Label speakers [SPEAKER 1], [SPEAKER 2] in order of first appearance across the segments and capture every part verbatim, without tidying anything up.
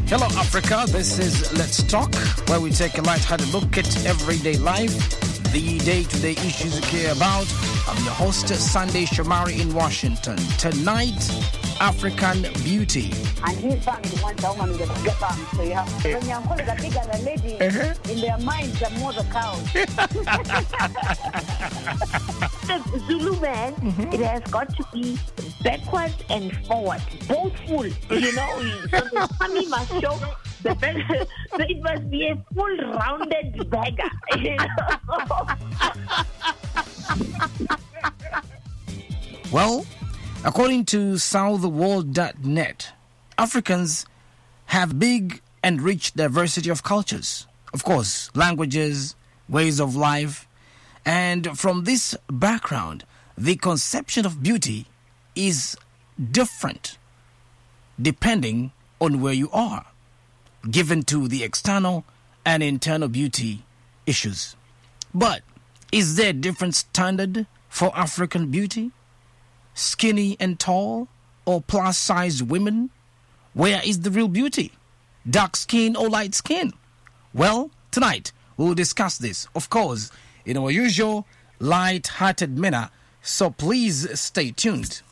[SPEAKER 1] Hello, Africa. This is Let's Talk, where we take a light-hearted look at everyday life, the day-to-day issues you care about. I'm your host, Sunday Shomari in Washington. Tonight, African beauty.
[SPEAKER 2] And his family wants a woman with a get on. So you have when you're calling a bigger than lady, uh-huh. in their minds, they're more the cows. The Zulu man, mm-hmm. it has got to be backwards and forward, both full. You know, so the tummy must show the beggar. So it must be a full rounded beggar. You know?
[SPEAKER 1] Well, according to south world dot net, Africans have big and rich diversity of cultures, of course, languages, ways of life, and from this background, the conception of beauty is different depending on where you are, given to the external and internal beauty issues. But is there a different standard for African beauty? Skinny and tall, or plus-sized women? Where is the real beauty? Dark skin or light skin? Well, tonight we'll discuss this, of course, in our usual light-hearted manner, so please stay tuned.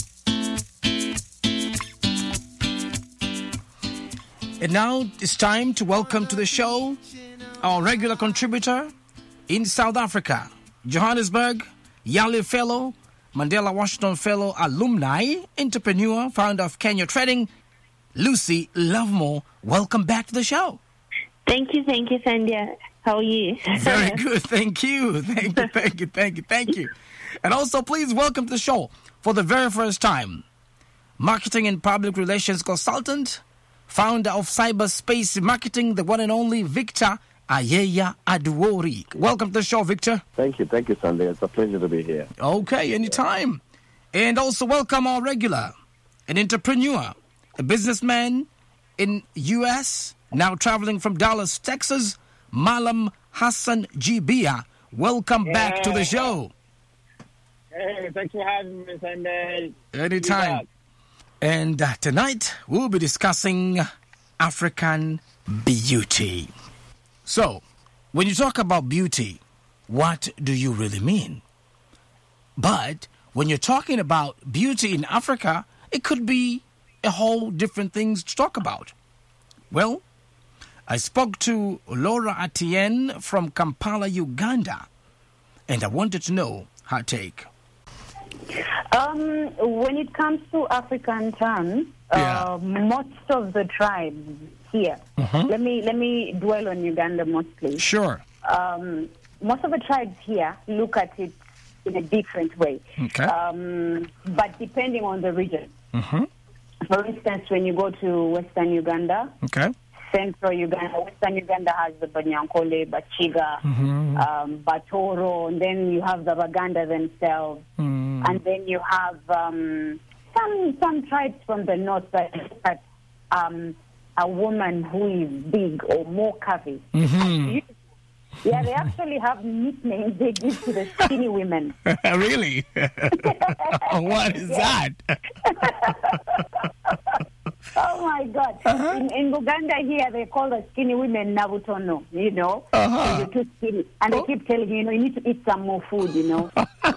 [SPEAKER 1] And now it's time to welcome to the show our regular contributor in South Africa, Johannesburg, Yale Fellow, Mandela Washington Fellow, alumni, entrepreneur, founder of Kenya Trading, Lucy Lovemore. Welcome back to the show.
[SPEAKER 2] Thank you, thank you, Sandhya. How are you?
[SPEAKER 1] Very good, thank you. Thank you, thank you, thank you, thank you. And also, please welcome to the show for the very first time, marketing and public relations consultant, founder of Cyberspace Marketing, the one and only Victor Ayeya Aduori. Welcome to the show, Victor.
[SPEAKER 3] Thank you. Thank you, Sunday. It's a pleasure to be here.
[SPEAKER 1] Okay, anytime. And also welcome our regular, an entrepreneur, a businessman in U S, now traveling from Dallas, Texas, Malam Hassan Jibia. Welcome yeah. back to the show.
[SPEAKER 4] Hey, thanks for having me, Sunday.
[SPEAKER 1] Anytime. And uh, tonight, we'll be discussing African beauty. So, when you talk about beauty, what do you really mean? But when you're talking about beauty in Africa, it could be a whole different things to talk about. Well, I spoke to Laura Atienne from Kampala, Uganda, and I wanted to know her take.
[SPEAKER 2] Um, when it comes to African terms,
[SPEAKER 1] yeah.
[SPEAKER 2] uh, most of the tribes here,
[SPEAKER 1] uh-huh.
[SPEAKER 2] let me let me dwell on Uganda mostly.
[SPEAKER 1] Sure.
[SPEAKER 2] Um, most of the tribes here look at it in a different way.
[SPEAKER 1] Okay.
[SPEAKER 2] Um, but depending on the region.
[SPEAKER 1] Uh-huh.
[SPEAKER 2] For instance, when you go to Western Uganda,
[SPEAKER 1] okay.
[SPEAKER 2] Central Uganda, Western Uganda has the Banyankole, Bachiga,
[SPEAKER 1] mm-hmm.
[SPEAKER 2] um, Batoro, and then you have the Baganda themselves,
[SPEAKER 1] mm.
[SPEAKER 2] and then you have um, some some tribes from the north that look at um, a woman who is big or more curvy.
[SPEAKER 1] Mm-hmm.
[SPEAKER 2] Yeah, they actually have nicknames they give to the skinny women.
[SPEAKER 1] Really? What is that?
[SPEAKER 2] Oh, my God. Uh-huh. In, in Uganda here, they call the skinny women Nabutono, you know.
[SPEAKER 1] Uh-huh.
[SPEAKER 2] So you're too skinny. And oh. they keep telling you, you know, you need to eat some more food, you know.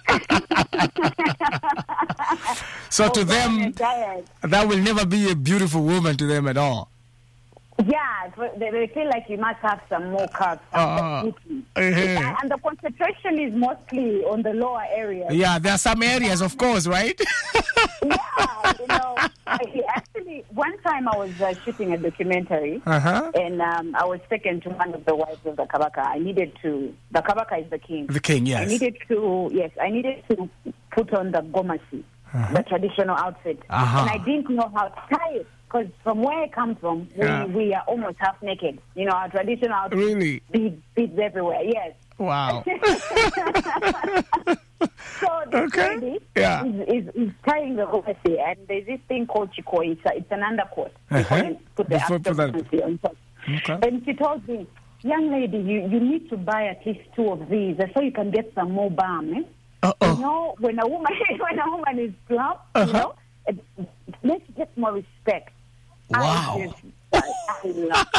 [SPEAKER 1] So to them, that will never be a beautiful woman to them at all.
[SPEAKER 2] Yeah, they, they feel like you must have some more carbs.
[SPEAKER 1] Uh, uh,
[SPEAKER 2] and the concentration is mostly on the lower areas.
[SPEAKER 1] Yeah, there are some areas, of course, right?
[SPEAKER 2] Yeah, you know. I, actually, one time I was uh, shooting a documentary,
[SPEAKER 1] uh-huh.
[SPEAKER 2] and um, I was taken to one of the wives of the Kabaka. I needed to, the Kabaka is the king.
[SPEAKER 1] The king, yes.
[SPEAKER 2] I needed to, yes, I needed to put on the gomasi, uh-huh. the traditional outfit.
[SPEAKER 1] Uh-huh.
[SPEAKER 2] And I didn't know how to tie it. Because from where I come from, we,
[SPEAKER 1] yeah.
[SPEAKER 2] we are almost half naked. You know, our traditional outfit,
[SPEAKER 1] really?
[SPEAKER 2] beads, beads everywhere, yes.
[SPEAKER 1] Wow.
[SPEAKER 2] So the
[SPEAKER 1] okay.
[SPEAKER 2] lady
[SPEAKER 1] yeah.
[SPEAKER 2] is, is, is tying the gomasi, and there's this thing called chikoi. It's, a, it's an undercoat.
[SPEAKER 1] Uh-huh.
[SPEAKER 2] Put the
[SPEAKER 1] Before, put that.
[SPEAKER 2] on top.
[SPEAKER 1] Okay.
[SPEAKER 2] And she told me, young lady, you, you need to buy at least two of these so you can get some more balm. Eh?
[SPEAKER 1] Uh-oh.
[SPEAKER 2] You know, when a woman when a woman is plump,
[SPEAKER 1] uh-huh.
[SPEAKER 2] you know, it, it makes get more respect.
[SPEAKER 1] Wow.
[SPEAKER 2] I just, I love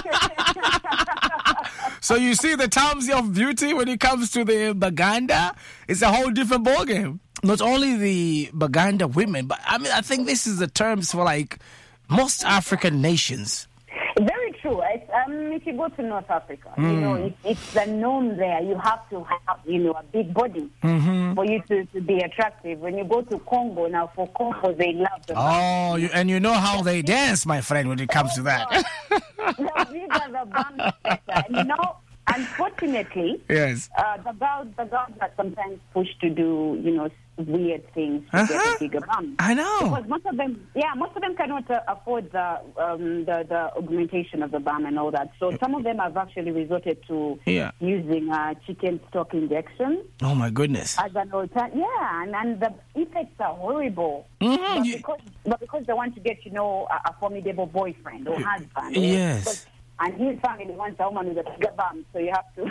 [SPEAKER 1] So you see the terms of beauty when it comes to the Baganda, it's a whole different ballgame. Not only the Baganda women, but I mean, I think this is the terms for like most African nations.
[SPEAKER 2] Very true. It's, um, if you go to North Africa, mm. you know, it, it's the norm there. You have to have, you know, a big body
[SPEAKER 1] mm-hmm.
[SPEAKER 2] for you to, to be attractive. When you go to Congo, now for Congo, they love the
[SPEAKER 1] Oh, you, and you know how they dance, my friend, when it comes to that.
[SPEAKER 2] The bigger the bum, the better. And, you know, unfortunately,
[SPEAKER 1] yes,
[SPEAKER 2] uh, the girls, the girls are sometimes pushed to do, you know, weird things to
[SPEAKER 1] uh-huh.
[SPEAKER 2] get a bigger bum.
[SPEAKER 1] I know.
[SPEAKER 2] Because most of them, yeah, most of them cannot uh, afford the, um, the the augmentation of the bum and all that. So some of them have actually resorted to
[SPEAKER 1] yeah.
[SPEAKER 2] using uh, chicken stock injection.
[SPEAKER 1] Oh my goodness.
[SPEAKER 2] As an alternative, yeah, and, and the effects are horrible.
[SPEAKER 1] Mm-hmm.
[SPEAKER 2] But, because, but because they want to get, you know, a, a formidable boyfriend or husband.
[SPEAKER 1] Yes.
[SPEAKER 2] Because, and his family wants a woman with a bigger bum, so you have to.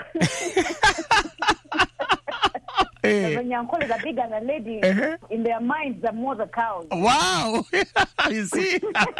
[SPEAKER 1] Hey.
[SPEAKER 2] When your is a bigger than lady,
[SPEAKER 1] uh-huh.
[SPEAKER 2] in their minds, they're more the cows.
[SPEAKER 1] Wow. You see?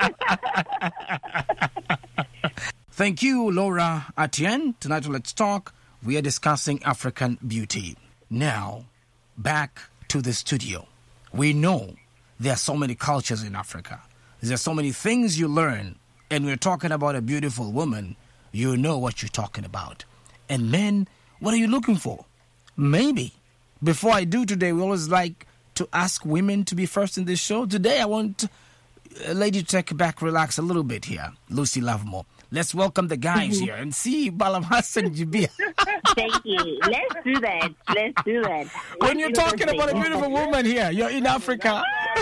[SPEAKER 1] Thank you, Laura Atienne. Tonight, Let's Talk. We are discussing African beauty. Now, back to the studio. We know there are so many cultures in Africa. There are so many things you learn. And we're talking about a beautiful woman. You know what you're talking about. And men, what are you looking for? Maybe. Before I do today, we always like to ask women to be first in this show. Today, I want a lady to take back, relax a little bit here. Lucy Lovemore. Let's welcome the guys here and see Malam Hassan Jibia.
[SPEAKER 2] Thank you. Let's do that. Let's do that.
[SPEAKER 1] When you're talking about a beautiful woman here, you're in Africa.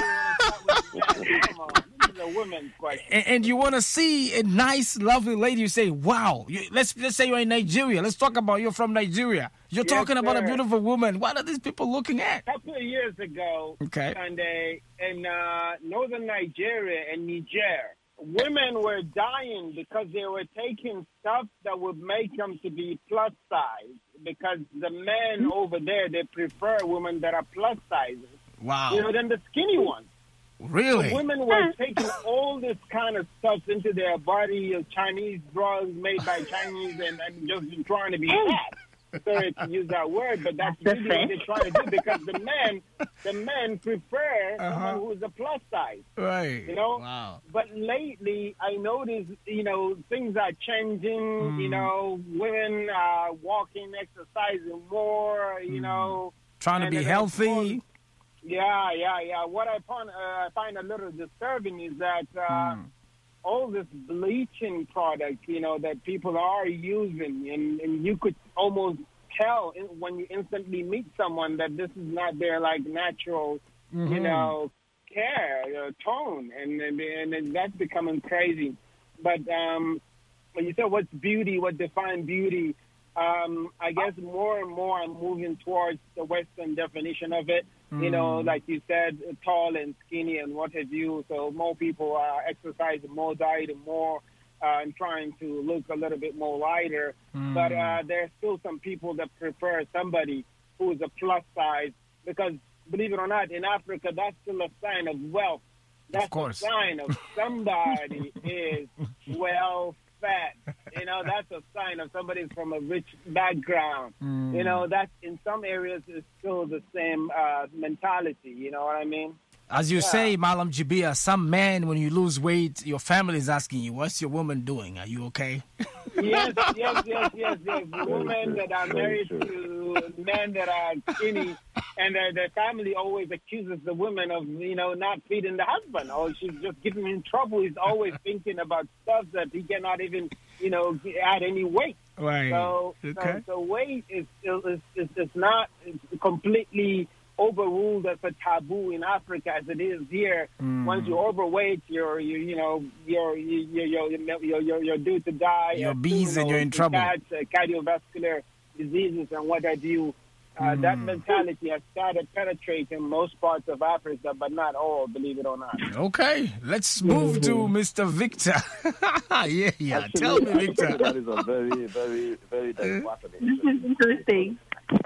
[SPEAKER 4] A woman's question.
[SPEAKER 1] And, and you want to see a nice, lovely lady, you say, wow. You, let's let's say you're in Nigeria. Let's talk about you're from Nigeria. You're
[SPEAKER 4] Yes,
[SPEAKER 1] talking about
[SPEAKER 4] sir.
[SPEAKER 1] a beautiful woman. What are these people looking at?
[SPEAKER 4] A couple of years ago,
[SPEAKER 1] Okay.
[SPEAKER 4] Sunday, in uh, northern Nigeria and Niger, women were dying because they were taking stuff that would make them to be plus size. Because the men over there, they prefer women that are plus sizes,
[SPEAKER 1] Wow.
[SPEAKER 4] you know, than the skinny ones.
[SPEAKER 1] Really?
[SPEAKER 4] The women were taking all this kind of stuff into their body, uh, Chinese drugs made by Chinese, and, and just trying to be fat. Sorry to use that word, but that's
[SPEAKER 2] That's
[SPEAKER 4] really what
[SPEAKER 2] okay.
[SPEAKER 4] they're trying to do, because the men, the men prefer
[SPEAKER 1] Uh-huh.
[SPEAKER 4] someone who's a plus size.
[SPEAKER 1] Right.
[SPEAKER 4] You know?
[SPEAKER 1] Wow.
[SPEAKER 4] But lately, I noticed, you know, things are changing.
[SPEAKER 1] Mm.
[SPEAKER 4] You know, women are walking, exercising more. You
[SPEAKER 1] Mm.
[SPEAKER 4] know,
[SPEAKER 1] Trying to
[SPEAKER 4] and
[SPEAKER 1] be
[SPEAKER 4] then
[SPEAKER 1] healthy.
[SPEAKER 4] yeah, yeah, yeah. What I find, uh, I find a little disturbing is that uh,
[SPEAKER 1] Mm.
[SPEAKER 4] all this bleaching product, you know, that people are using, and, and you could almost tell in, when you instantly meet someone that this is not their, like, natural,
[SPEAKER 1] Mm-hmm.
[SPEAKER 4] you know, care, uh, tone, and, and and that's becoming crazy. But um, when you say what's beauty, what defines beauty, um, I guess more and more I'm moving towards the Western definition of it. You know, like you said, tall and skinny and what have you. So more people are exercising more, dieting more, uh, and trying to look a little bit more lighter.
[SPEAKER 1] Mm.
[SPEAKER 4] But uh, there's still some people that prefer somebody who is a plus size, because, believe it or not, in Africa, that's still a sign of wealth. That's
[SPEAKER 1] Of course.
[SPEAKER 4] a sign of somebody is well fat. You know, that's a sign of somebody from a rich background.
[SPEAKER 1] Mm.
[SPEAKER 4] You know, that's in some areas it's still the same uh, mentality. You know what I mean?
[SPEAKER 1] As you
[SPEAKER 4] Yeah.
[SPEAKER 1] say, Malam Jibia, some men, when you lose weight, your family is asking you, what's your woman doing? Are you okay?
[SPEAKER 4] Yes, yes, yes, yes, yes. Women
[SPEAKER 3] true.
[SPEAKER 4] that are
[SPEAKER 3] Very
[SPEAKER 4] married
[SPEAKER 3] true.
[SPEAKER 4] to men that are skinny, and uh, their family always accuses the woman of, you know, not feeding the husband, or she's just giving him trouble. He's always thinking about stuff that he cannot even, you know, add any weight.
[SPEAKER 1] Right.
[SPEAKER 4] So,
[SPEAKER 1] Okay.
[SPEAKER 4] so, so weight is is, is is not completely overruled as a taboo in Africa as it is here.
[SPEAKER 1] Mm.
[SPEAKER 4] Once you're overweight, you're you you know you're you you're you're you're, you're, you're due to die.
[SPEAKER 1] You're
[SPEAKER 4] as
[SPEAKER 1] bees
[SPEAKER 4] soon
[SPEAKER 1] and you're
[SPEAKER 4] as
[SPEAKER 1] in
[SPEAKER 4] you
[SPEAKER 1] trouble.
[SPEAKER 4] catch, uh, cardiovascular diseases and what have you. Uh, That
[SPEAKER 1] Mm.
[SPEAKER 4] mentality has started penetrating most parts of Africa, but not all, believe it or not.
[SPEAKER 1] Okay, let's move to Mister Victor. yeah, yeah.
[SPEAKER 3] Actually,
[SPEAKER 1] Tell me,
[SPEAKER 3] actually,
[SPEAKER 1] Victor.
[SPEAKER 3] that is a very, very, very dichotomy.
[SPEAKER 2] Interesting.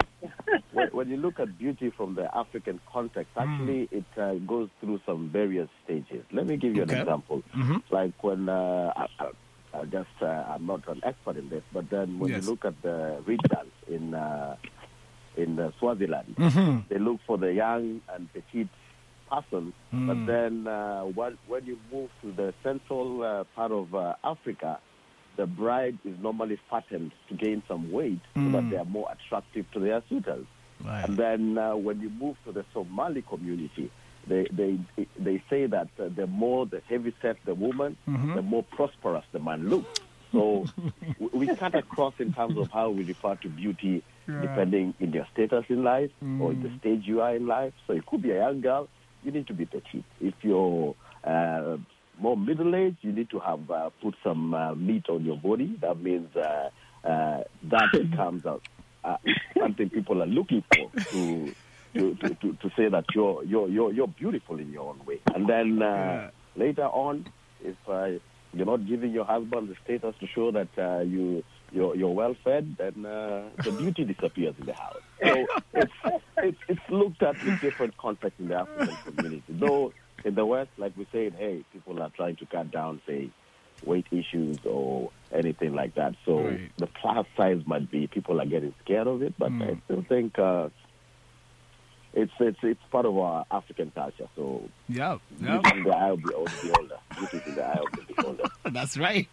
[SPEAKER 3] when, when you look at beauty from the African context, actually it uh, goes through some various stages. Let me give you
[SPEAKER 1] Okay.
[SPEAKER 3] an example.
[SPEAKER 1] Mhm.
[SPEAKER 3] Like when uh, I, I, uh, just uh, I'm not an expert in this, but then when
[SPEAKER 1] Yes.
[SPEAKER 3] you look at the reed dance in uh, in uh, Swaziland,
[SPEAKER 1] Mm-hmm.
[SPEAKER 3] they look for the young and petite person,
[SPEAKER 1] Mm.
[SPEAKER 3] but then uh, when, when you move to the central uh, part of uh, Africa, the bride is normally fattened to gain some weight so that
[SPEAKER 1] Mm.
[SPEAKER 3] they are more attractive to their suitors.
[SPEAKER 1] Right.
[SPEAKER 3] And then uh, when you move to the Somali community, they they they say that uh, the more the heavy set the woman,
[SPEAKER 1] Mhm.
[SPEAKER 3] the more prosperous the man looks. So w- we cut across in terms of how we refer to beauty,
[SPEAKER 1] Yeah.
[SPEAKER 3] depending in your status in life or in the
[SPEAKER 1] Mm.
[SPEAKER 3] stage you are in life. So it could be a young girl, you need to be petite. If you're uh, more middle-aged, you need to have uh, put some uh, meat on your body. That means uh, uh, that becomes uh, uh, something people are looking for to to, to, to, to say that you're you're you're you're beautiful in your own way. And then uh,
[SPEAKER 1] Yeah.
[SPEAKER 3] later on, if uh, you're not giving your husband the status to show that uh, you you're, you're well fed, then uh, the beauty disappears in the house. So it's, it's it's looked at in different contexts in the African community. Though in the West, like we said, hey, people are trying to cut down, say, weight issues or anything like that. So
[SPEAKER 1] Right.
[SPEAKER 3] the plus size might be people are getting scared of it, but
[SPEAKER 1] Mm.
[SPEAKER 3] I still think uh, it's it's it's part of our African culture. So
[SPEAKER 1] Yeah.
[SPEAKER 3] beauty
[SPEAKER 1] Yeah.
[SPEAKER 3] in the eye of the of the beholder. Beauty is in the eye of the beholder.
[SPEAKER 1] That's right.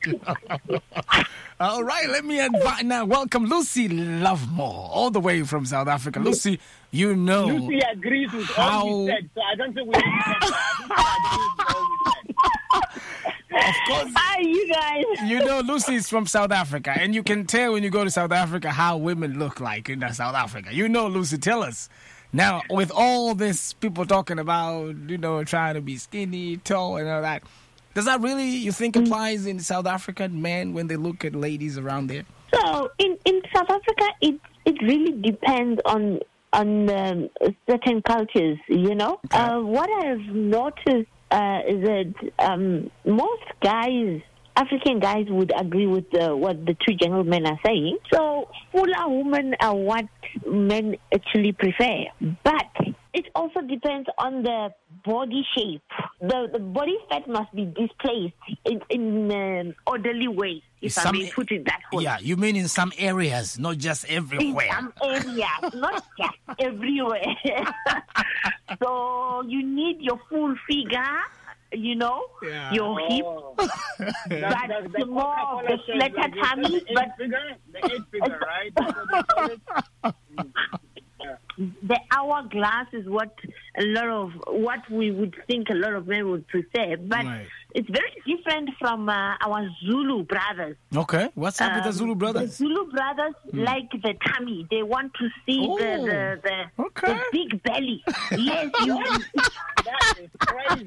[SPEAKER 1] All right, let me invite now. Welcome Lucy Lovemore, all the way from South Africa. Lucy, you know.
[SPEAKER 4] Lucy agrees with
[SPEAKER 1] How-
[SPEAKER 4] all he said, so I don't think we need to check that. I think she agrees with all we said.
[SPEAKER 1] Of course,
[SPEAKER 2] Hi, you guys.
[SPEAKER 1] you know Lucy is from South Africa, and you can tell when you go to South Africa how women look like in South Africa. You know, Lucy, tell us. Now, with all this people talking about, you know, trying to be skinny, tall, and all that, does that really, you think, applies in South African men when they look at ladies around there?
[SPEAKER 2] So in, in South Africa, it it really depends on on um, certain cultures. You know,
[SPEAKER 1] Okay.
[SPEAKER 2] uh, what I've noticed uh, is that um, most guys, African guys, would agree with uh, what the two gentlemen are saying. So fuller women are what men actually prefer, but it also depends on the body shape. The, the body fat must be displaced in, in an orderly way, if
[SPEAKER 1] Some-
[SPEAKER 2] I may put it that way.
[SPEAKER 1] Yeah, you mean in some areas, not just
[SPEAKER 2] In
[SPEAKER 1] everywhere.
[SPEAKER 2] some areas, not just everywhere. So you need your full figure, you know,
[SPEAKER 1] Yeah.
[SPEAKER 2] your hip,
[SPEAKER 4] Oh.
[SPEAKER 2] but
[SPEAKER 4] That's- that's
[SPEAKER 2] the more
[SPEAKER 4] Coca-Cola
[SPEAKER 2] the
[SPEAKER 4] says,
[SPEAKER 2] flatter
[SPEAKER 4] like, it's
[SPEAKER 2] tummy,
[SPEAKER 4] the eight
[SPEAKER 2] but
[SPEAKER 4] figure, the eight figure, right? That's what they call it. Mm. Yeah.
[SPEAKER 2] the hourglass is what a lot of what we would think a lot of men would prefer. But
[SPEAKER 1] Right.
[SPEAKER 2] it's very different from uh, our Zulu brothers.
[SPEAKER 1] Okay, what's up with the
[SPEAKER 2] Um,
[SPEAKER 1] Zulu
[SPEAKER 2] The
[SPEAKER 1] brothers?
[SPEAKER 2] Zulu brothers like the tummy. They want to see
[SPEAKER 1] Oh,
[SPEAKER 2] the, the, the,
[SPEAKER 1] okay.
[SPEAKER 2] the big belly. Yes, you.
[SPEAKER 4] That is crazy.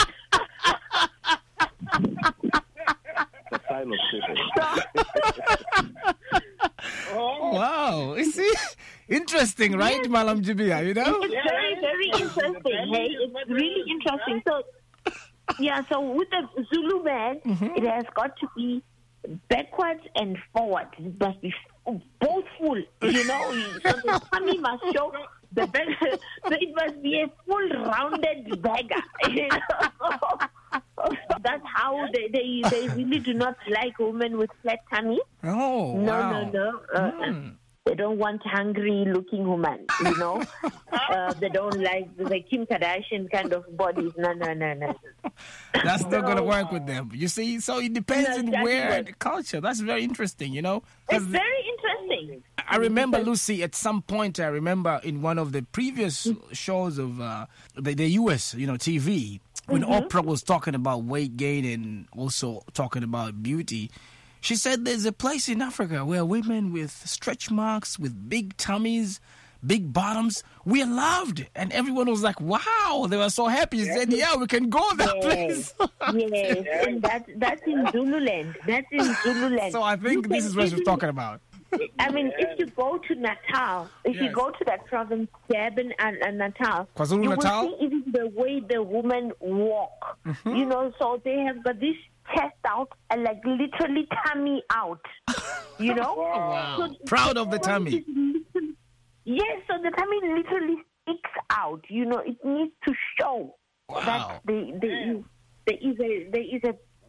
[SPEAKER 3] It's a sign of privilege.
[SPEAKER 4] Oh,
[SPEAKER 1] Wow, you see, interesting, right, Malam Jibia? You know?
[SPEAKER 2] It's very, very interesting. Hey, it's really interesting. So, yeah. So with the Zulu man, it has got to be backwards and forward. It must be f- both full. You know, so the tummy must show the back. So it must be a full rounded bagger. You know? That's how they, they they really do not like women with flat tummy.
[SPEAKER 1] Oh,
[SPEAKER 2] No,
[SPEAKER 1] wow.
[SPEAKER 2] no, no. Uh,
[SPEAKER 1] Mm.
[SPEAKER 2] They don't want hungry-looking women, you know. uh, they don't like the Kim Kardashian kind of bodies. No, no, no, no.
[SPEAKER 1] That's not going to work with them. You see, so it depends
[SPEAKER 2] No,
[SPEAKER 1] on
[SPEAKER 2] that's
[SPEAKER 1] where
[SPEAKER 2] right.
[SPEAKER 1] the culture. That's very interesting, you know. 'Cause
[SPEAKER 2] It's very interesting.
[SPEAKER 1] I remember, Lucy, at some point, I remember in one of the previous shows of uh, the, the U S, you know, T V, when Oprah was talking about weight gain and also talking about beauty, she said there's a place in Africa where women with stretch marks, with big tummies, big bottoms, we are loved. And everyone was like, wow, they were so happy. She said, yeah, we can go that place.
[SPEAKER 2] Yes, and that, that's in Zululand. That's in Zululand.
[SPEAKER 1] So I think
[SPEAKER 2] You
[SPEAKER 1] this
[SPEAKER 2] can
[SPEAKER 1] is what she's
[SPEAKER 2] even-
[SPEAKER 1] talking about.
[SPEAKER 2] I mean, if you go to Natal, if you
[SPEAKER 1] Yes.
[SPEAKER 2] go to that province, Durban and, and Natal,
[SPEAKER 1] KwaZulu
[SPEAKER 2] you
[SPEAKER 1] Natal?
[SPEAKER 2] will see even the way the women walk. You know, so they have got this chest out and like literally tummy out. You know?
[SPEAKER 1] Wow.
[SPEAKER 2] So
[SPEAKER 1] Proud of the tummy.
[SPEAKER 2] is literally- Yes, so the tummy literally sticks out. You know, it needs to show
[SPEAKER 1] Wow.
[SPEAKER 2] that there, there, is, there is a there is a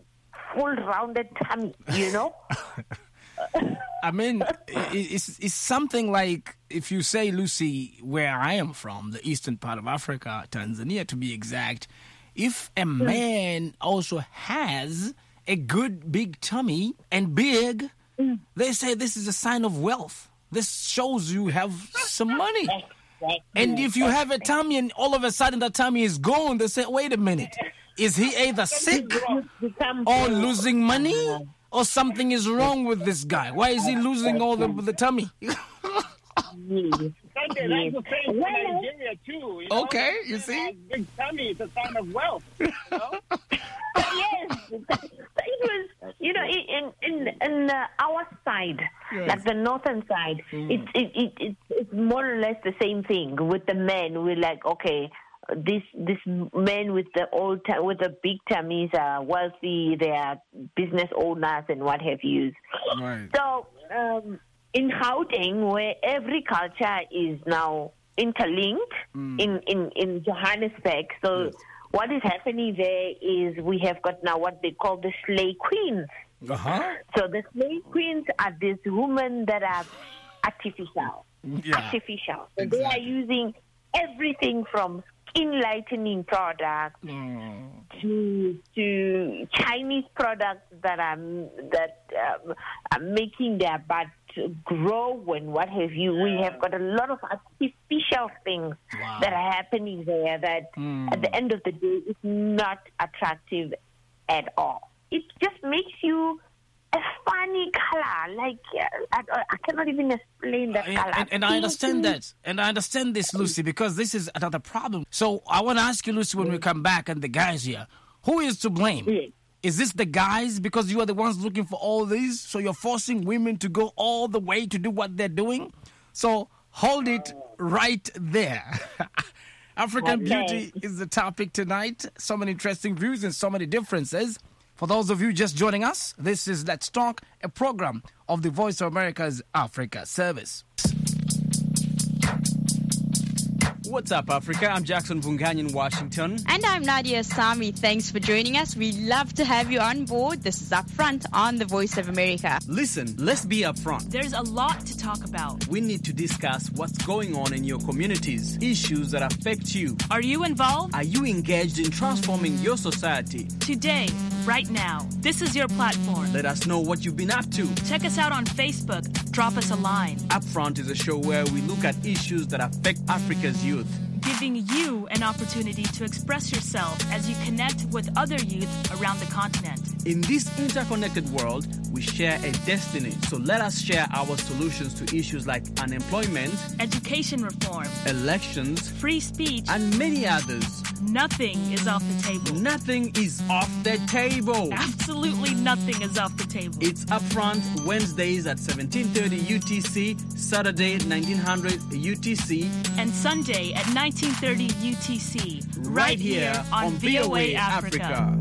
[SPEAKER 2] full rounded tummy, you know?
[SPEAKER 1] I mean, it's, it's something like, if you say, Lucy, where I am from, the eastern part of Africa, Tanzania to be exact, if a man also has a good big tummy and big, mm. they say this is a sign of wealth. This shows you have some money. And if you have a tummy and all of a sudden the tummy is gone, they say, wait a minute, is he either sick or losing money? Or something is wrong with this guy? Why is he losing all the, the tummy?
[SPEAKER 4] Sunday, that's the same in Nigeria, too. You know?
[SPEAKER 1] Okay, you see?
[SPEAKER 4] Big tummy is a sign of wealth. You know?
[SPEAKER 2] Yes. It was, you know, in in, in uh, our side, yes. like the northern side, mm. it's, it, it, it, it's more or less the same thing. With the men, we're like, okay, This this men with the old with the big tummies are wealthy. They are business owners and what have you.
[SPEAKER 1] Right.
[SPEAKER 2] So um, in Gauteng, where every culture is now interlinked mm. in, in, in Johannesburg, so yes. what is happening there is we have got now what they call the slay queens.
[SPEAKER 1] Uh-huh.
[SPEAKER 2] So the slay queens are these women that are artificial.
[SPEAKER 1] Yeah.
[SPEAKER 2] Artificial. So
[SPEAKER 1] exactly.
[SPEAKER 2] they are using everything from skin lightening products
[SPEAKER 1] mm.
[SPEAKER 2] to to Chinese products that are that um, are making their butt grow and what have you. We have got a lot of artificial things
[SPEAKER 1] wow.
[SPEAKER 2] that are happening there that
[SPEAKER 1] mm.
[SPEAKER 2] at the end of the day is not attractive at all. It just makes you a funny color, like uh, I, I cannot even explain that
[SPEAKER 1] and,
[SPEAKER 2] color.
[SPEAKER 1] And, and I understand that, and I understand this, Lucy, because this is another problem. So I want to ask you, Lucy, when we come back, and the guys here, who is to blame?
[SPEAKER 2] Yeah.
[SPEAKER 1] Is this the guys because you are the ones looking for all these? So you're forcing women to go all the way to do what they're doing? So hold it right there. African
[SPEAKER 2] okay.
[SPEAKER 1] beauty is the topic tonight. So many interesting views and so many differences. For those of you just joining us, this is Let's Talk, a program of the Voice of America's Africa Service. What's up, Africa? I'm Jackson Vunganyi in Washington.
[SPEAKER 5] And I'm Nadia Sami. Thanks for joining us. We love to have you on board. This is Upfront on the Voice of America.
[SPEAKER 1] Listen, let's be upfront.
[SPEAKER 6] There's a lot to talk about.
[SPEAKER 1] We need to discuss what's going on in your communities, issues that affect you.
[SPEAKER 6] Are you involved?
[SPEAKER 1] Are you engaged in transforming your society?
[SPEAKER 6] Today, right now, this is your platform.
[SPEAKER 1] Let us know what you've been up to.
[SPEAKER 6] Check us out on Facebook. Drop us a line.
[SPEAKER 1] Upfront is a show where we look at issues that affect Africa's youth,
[SPEAKER 6] giving you an opportunity to express yourself as you connect with other youth around the continent.
[SPEAKER 1] In this interconnected world, we share a destiny. So let us share our solutions to issues like unemployment,
[SPEAKER 6] education reform,
[SPEAKER 1] elections,
[SPEAKER 6] free speech,
[SPEAKER 1] and many others.
[SPEAKER 6] Nothing is off the table.
[SPEAKER 1] Nothing is off the table.
[SPEAKER 6] Absolutely nothing is off the table.
[SPEAKER 1] It's Upfront Wednesdays at seventeen thirty U T C, Saturday at nineteen hundred U T C,
[SPEAKER 6] and Sunday at nineteen thirty U T C, right,
[SPEAKER 1] right here on, on V O A Africa. Africa.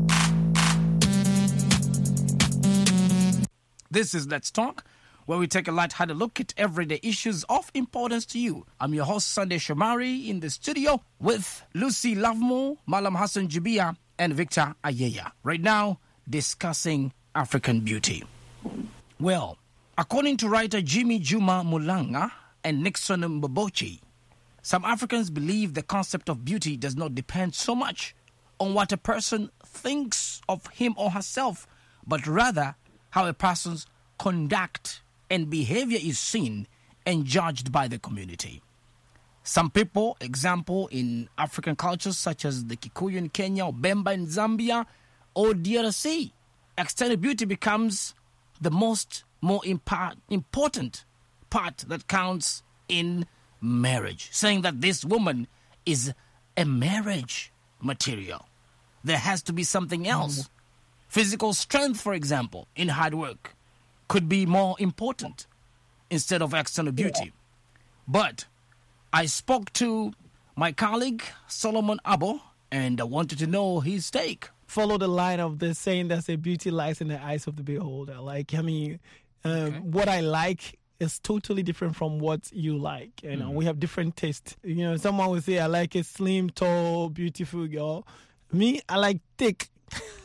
[SPEAKER 1] This is Let's Talk, where we take a light-hearted look at everyday issues of importance to you. I'm your host, Sunday Shomari, in the studio with Lucy Lovemore, Malam Hassan Jibia, and Victor Ayeya. Right now, discussing African beauty. Well, according to writer Jimmy Juma Mulanga and Nixon Mbobochi, some Africans believe the concept of beauty does not depend so much on what a person thinks of him or herself, but rather how a person's conduct and behavior is seen and judged by the community. Some people, example in African cultures such as the Kikuyu in Kenya, or Bemba in Zambia, or D R C, external beauty becomes the most more impa- important part that counts in marriage, saying that this woman is a marriage material. There has to be something else. Mm-hmm. Physical strength, for example, in hard work could be more important instead of external beauty. Yeah. But I spoke to my colleague, Solomon Abo, and I wanted to know his take.
[SPEAKER 7] Follow the line of the saying that say beauty lies in the eyes of the beholder. Like, I mean, um, okay. what I like is totally different from what you like. You know, mm. we have different tastes. You know, someone will say, I like a slim, tall, beautiful girl. Me, I like thick.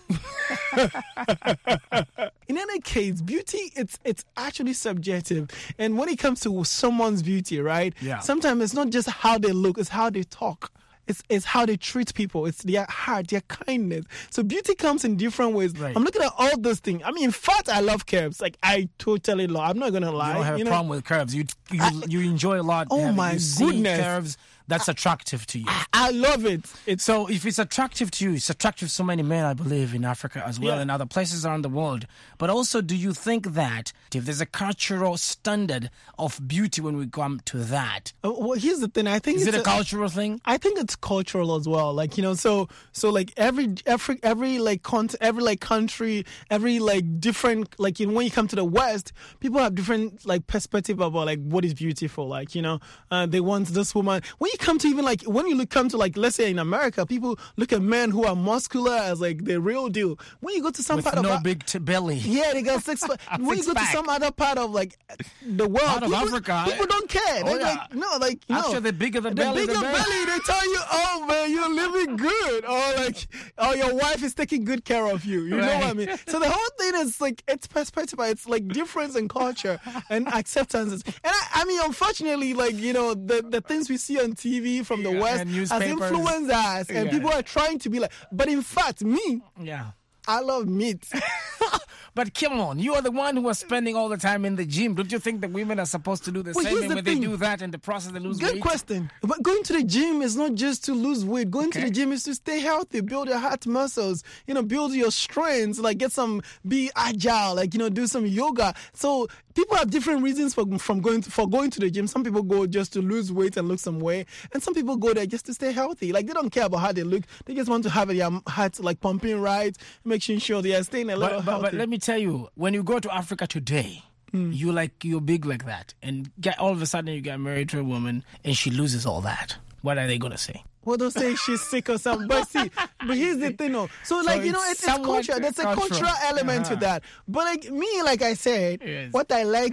[SPEAKER 7] In any case, beauty, it's it's actually subjective. And when it comes to someone's beauty, right?
[SPEAKER 1] Yeah.
[SPEAKER 7] Sometimes it's not just how they look, it's how they talk. It's, it's how they treat people. It's their heart, their kindness. So beauty comes in different ways.
[SPEAKER 1] Right.
[SPEAKER 7] I'm looking at all those things. I mean, in fact, I love curves. Like, I totally love. I'm not going to lie.
[SPEAKER 1] You don't have
[SPEAKER 7] you
[SPEAKER 1] a
[SPEAKER 7] know?
[SPEAKER 1] problem with curves. You you,
[SPEAKER 7] I-
[SPEAKER 1] you enjoy a lot.
[SPEAKER 7] Oh,
[SPEAKER 1] having-
[SPEAKER 7] my
[SPEAKER 1] you see
[SPEAKER 7] goodness.
[SPEAKER 1] curves that's attractive to you.
[SPEAKER 7] I love it. It's
[SPEAKER 1] So if it's attractive to you, it's attractive to so many men, I believe, in Africa as well
[SPEAKER 7] Yeah.
[SPEAKER 1] and other places around the world. But also, do you think that if there's a cultural standard of beauty when we come to that,
[SPEAKER 7] uh, well, here's the thing. I think
[SPEAKER 1] is
[SPEAKER 7] it's
[SPEAKER 1] it a cultural thing?
[SPEAKER 7] I think it's cultural as well. Like, you know, so so like every every every like con- every like country, every like different, like, you know, when you come to the West, people have different like perspective about like what is beautiful. Like, you know, uh, they want this woman. When you come to even like when you look come to like let's say in America, people look at men who are muscular as like the real deal. When you go to some
[SPEAKER 1] With
[SPEAKER 7] part
[SPEAKER 1] no
[SPEAKER 7] of
[SPEAKER 1] big t- belly.
[SPEAKER 7] yeah, they got six. When you
[SPEAKER 1] Six
[SPEAKER 7] go
[SPEAKER 1] pack.
[SPEAKER 7] to some other part of like the world,
[SPEAKER 1] Part of
[SPEAKER 7] people,
[SPEAKER 1] Africa,
[SPEAKER 7] people
[SPEAKER 1] eh?
[SPEAKER 7] don't care.
[SPEAKER 1] Oh,
[SPEAKER 7] They're
[SPEAKER 1] yeah.
[SPEAKER 7] like, no, like, you
[SPEAKER 1] Actually,
[SPEAKER 7] know,
[SPEAKER 1] the bigger the
[SPEAKER 7] the
[SPEAKER 1] belly,
[SPEAKER 7] bigger
[SPEAKER 1] the better.
[SPEAKER 7] belly, they tell you, oh man, you're living good, or like, oh, your wife is taking good care of you. You know what I
[SPEAKER 1] Right.
[SPEAKER 7] mean? So the whole thing is like it's perspective, it's like difference in culture and acceptances. And I, I mean, unfortunately, like, you know, the the things we see on T V from the
[SPEAKER 1] Yeah,
[SPEAKER 7] West
[SPEAKER 1] and
[SPEAKER 7] as
[SPEAKER 1] newspapers.
[SPEAKER 7] influencers, and
[SPEAKER 1] Yeah.
[SPEAKER 7] people are trying to be like. But in fact, me,
[SPEAKER 1] Yeah.
[SPEAKER 7] I love meat.
[SPEAKER 1] But come on, you are the one who are spending all the time in the gym. Don't you think the women are supposed to do the
[SPEAKER 7] Well,
[SPEAKER 1] same?
[SPEAKER 7] here's
[SPEAKER 1] And
[SPEAKER 7] the
[SPEAKER 1] when they
[SPEAKER 7] thing.
[SPEAKER 1] do that, in the process they lose
[SPEAKER 7] Good
[SPEAKER 1] weight.
[SPEAKER 7] question. But going to the gym is not just to lose weight. Going to
[SPEAKER 1] Okay.
[SPEAKER 7] the gym is to stay healthy, build your heart muscles, you know, build your strengths, like get some, be agile, like, you know, do some yoga. So people have different reasons for from going to, for going to the gym. Some people go just to lose weight and lose some weight, and some people go there just to stay healthy. Like, they don't care about how they look. They just want to have their heart like pumping right, making sure they are staying a little
[SPEAKER 1] But, but,
[SPEAKER 7] healthy.
[SPEAKER 1] but let me tell you, when you go to Africa today, you like you're big like that, and get all of a sudden you get married to a woman and she loses all that. What are they gonna say?
[SPEAKER 7] Well, they'll say she's sick or something. But see, but here's the thing, though. So, like, you know,
[SPEAKER 1] it's
[SPEAKER 7] it's, it's
[SPEAKER 1] somewhat
[SPEAKER 7] culture. There's a
[SPEAKER 1] cultural.
[SPEAKER 7] cultural element to
[SPEAKER 1] Uh-huh.
[SPEAKER 7] that. But, like, me, like I said,
[SPEAKER 1] Yes.
[SPEAKER 7] what I like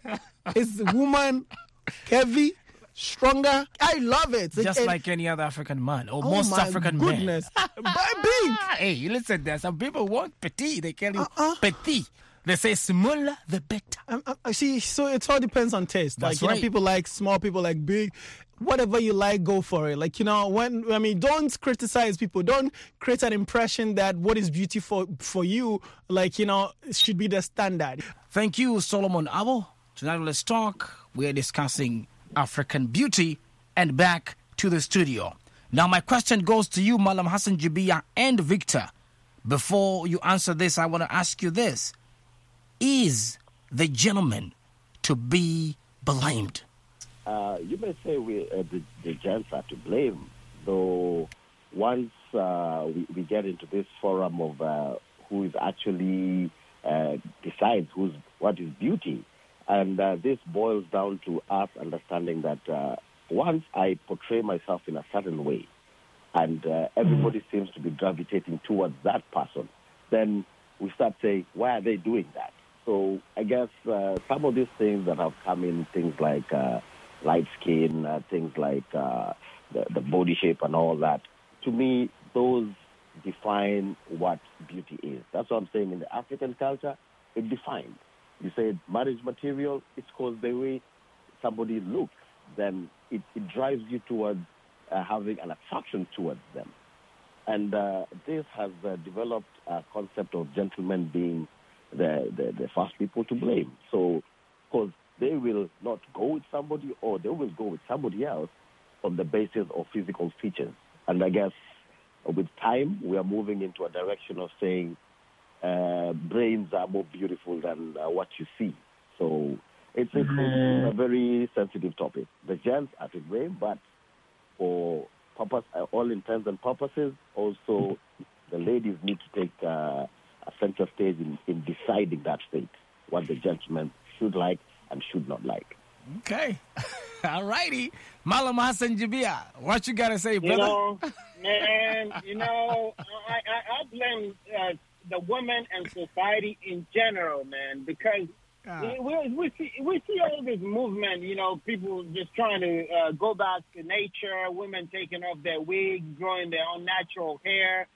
[SPEAKER 7] is woman, heavy, stronger. I love it.
[SPEAKER 1] Just
[SPEAKER 7] And-
[SPEAKER 1] like any other African man or
[SPEAKER 7] oh
[SPEAKER 1] most
[SPEAKER 7] my
[SPEAKER 1] African men.
[SPEAKER 7] goodness. But big.
[SPEAKER 1] Hey, you listen, there some people want petit. They call you
[SPEAKER 7] Uh-uh.
[SPEAKER 1] petit. They say smaller the better.
[SPEAKER 7] Um, uh, see, so it all depends on taste.
[SPEAKER 1] That's
[SPEAKER 7] like, you
[SPEAKER 1] right.
[SPEAKER 7] know, people like small, people like big. Whatever you like, go for it. Like, you know, when, I mean, don't criticize people. Don't create an impression that what is beautiful for you, like, you know, should be the standard.
[SPEAKER 1] Thank you, Solomon Abo. Tonight, let's talk. We are discussing African beauty, and back to the studio. Now, my question goes to you, Malam Hassan Jibia and Victor. Before you answer this, I want to ask you this. Is the gentleman to be blamed?
[SPEAKER 3] Uh, you may say we, uh, the, the gents are to blame, though once uh, we, we get into this forum of uh, who is actually uh, decides who's, what is beauty, and uh, this boils down to us understanding that uh, once I portray myself in a certain way, and uh, everybody seems to be gravitating towards that person, then we start saying, why are they doing that? So I guess uh, some of these things that have come in, things like uh, light skin, uh, things like uh, the, the body shape and all that, to me, those define what beauty is. That's what I'm saying. In the African culture, it defines. You say marriage material, it's because the way somebody looks, then it, it drives you towards uh, having an attraction towards them. And uh, this has uh, developed a concept of gentlemen being the, the, the first people to blame. So, because they will not go with somebody, or they will go with somebody else on the basis of physical features. And I guess with time, we are moving into a direction of saying uh, brains are more beautiful than uh, what you see. So it's, it's, it's a very sensitive topic. The gents are to blame, but for purpose, uh, all intents and purposes, also the ladies need to take uh, a center stage in, in deciding that fate, what the gentleman should like and should not like.
[SPEAKER 1] Okay. All righty. Malam Hassan Jibia, what you got to say,
[SPEAKER 4] You
[SPEAKER 1] brother?
[SPEAKER 4] know, man, you know, I, I, I blame uh, the women and society in general, man, because
[SPEAKER 1] Ah.
[SPEAKER 4] we, we, we, see, we see all this movement, you know, people just trying to uh, go back to nature, women taking off their wigs, growing their own natural hair.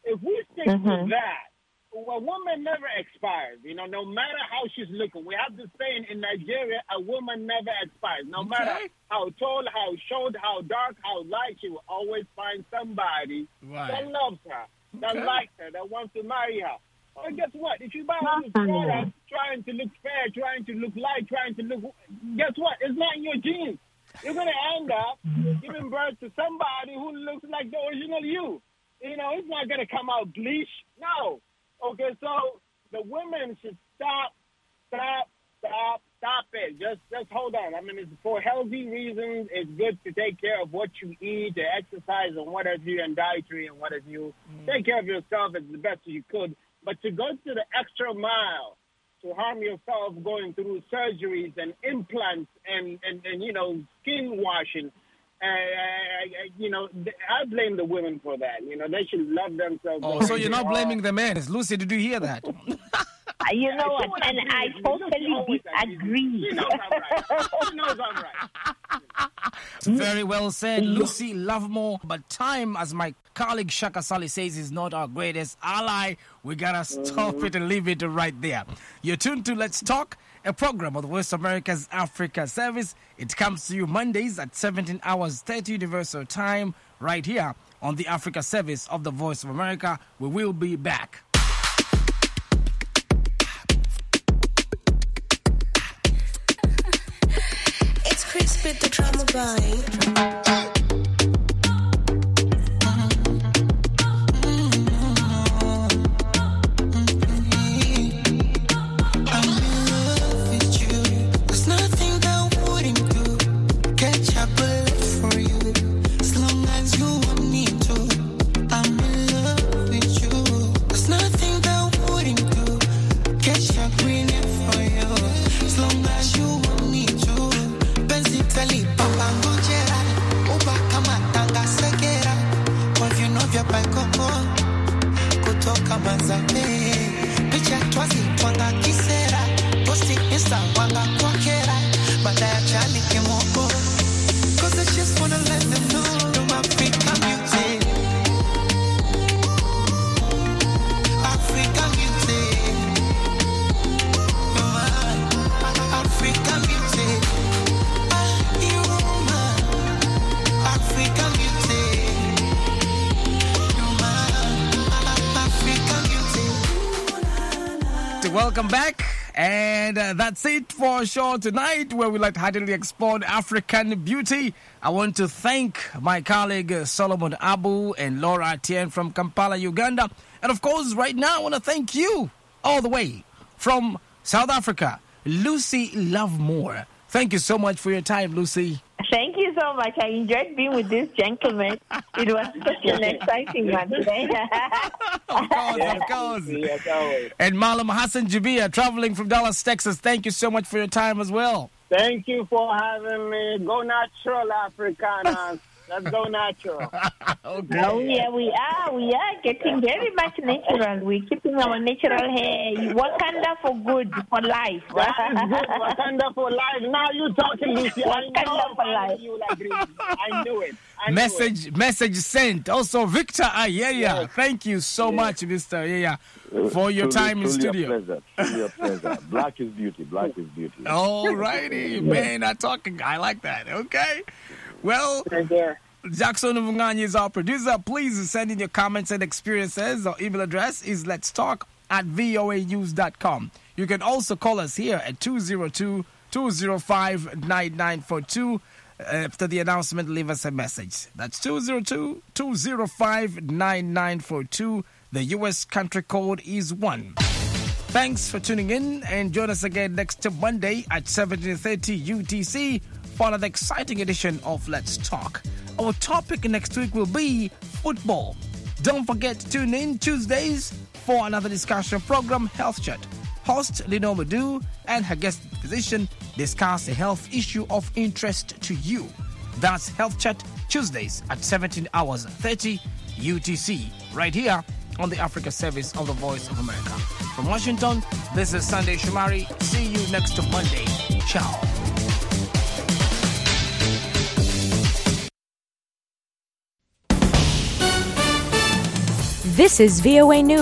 [SPEAKER 4] if we stick
[SPEAKER 2] Mm-hmm.
[SPEAKER 4] with that, a woman never expires. You know, no matter how she's looking. We have this saying in Nigeria: a woman never expires. No
[SPEAKER 1] Okay.
[SPEAKER 4] matter how tall, how short, how dark, how light, she will always find somebody
[SPEAKER 1] Right.
[SPEAKER 4] that loves her, that
[SPEAKER 1] Okay.
[SPEAKER 4] likes her, that wants to marry her. Well, guess what? If you buy all this product trying to look fair, trying to look light, trying to look, guess what? It's not in your genes. You're going to end up giving birth to somebody who looks like the original you. You know, it's not going to come out bleach. No. Okay, so the women should stop, stop, stop, stop it. Just just hold on. I mean, it's for healthy reasons. It's good to take care of what you eat, to exercise and what have you, and dietary and what have you. Mm. Take care of yourself as the best you could. But to go to the extra mile, to harm yourself going through surgeries and implants and, and, and you know, skin washing, uh, you know, I blame the women for that. You know, they should love themselves.
[SPEAKER 1] Oh, so you're not blaming the men. Lucy, did you hear that?
[SPEAKER 2] You know what? And I totally disagree.
[SPEAKER 4] She knows I'm right. She knows I'm right.
[SPEAKER 1] Very well said, Lucy Lovemore. But time, as my colleague Shaka Sally says, is not our greatest ally. We gotta stop mm-hmm. it and leave it right there. You're tuned to Let's Talk, a program of the Voice of America's Africa Service. It comes to you Mondays at seventeen hours thirty Universal Time, right here on the Africa Service of the Voice of America. We will be back.
[SPEAKER 8] It's Chris with the drama vibe.
[SPEAKER 1] Welcome back, and uh, that's it for our show tonight, where we like to heartily explore African beauty. I want to thank my colleague uh, Solomon Abu and Laura Tien from Kampala, Uganda, and of course, right now, I want to thank you all the way from South Africa, Lucy Lovemore. Thank you so much for your time, Lucy.
[SPEAKER 2] Thank you so much. I enjoyed being with this gentleman. It was such an exciting one today.
[SPEAKER 1] Of course, of course. And Malam Hassan Jabia, traveling from Dallas, Texas. Thank you so much for your time as well.
[SPEAKER 4] Thank you for having me. Go natural, Africanas. Let's go natural.
[SPEAKER 1] Okay.
[SPEAKER 2] Oh, yeah, we are. We are getting very much natural. We're keeping our natural hair. Wakanda for good, for life.
[SPEAKER 4] That is good. Wakanda for life. Now you're talking, Lucy.
[SPEAKER 2] Wakanda for life.
[SPEAKER 4] You will agree. I knew it. I knew
[SPEAKER 1] Message
[SPEAKER 4] it.
[SPEAKER 1] message sent. Also, Victor Ayaya. Yes. Thank you so yes. much, Mister Ayaya, for your
[SPEAKER 3] truly,
[SPEAKER 1] time in
[SPEAKER 3] truly
[SPEAKER 1] studio.
[SPEAKER 3] A pleasure. Truly a pleasure. Black is beauty. Black is beauty.
[SPEAKER 1] All righty. Man, not talking. I like that. Okay. Well, Jackson Mungani is our producer. Please send in your comments and experiences. Our email address is let's talk at voa news dot com. You can also call us here at two zero two, two zero five, nine nine four two. After the announcement, leave us a message. That's two zero two, two zero five, nine nine four two. The U S country code is one. Thanks for tuning in, and join us again next Monday at seventeen thirty U T C for another exciting edition of Let's Talk. Our topic next week will be football. Don't forget to tune in Tuesdays for another discussion program, Health Chat. Host Lino Madu and her guest physician discuss a health issue of interest to you. That's Health Chat Tuesdays at seventeen hours thirty U T C, right here on the Africa Service of the Voice of America. From Washington, this is Sunday Shumari. See you next Monday. Ciao.
[SPEAKER 9] This is V O A News.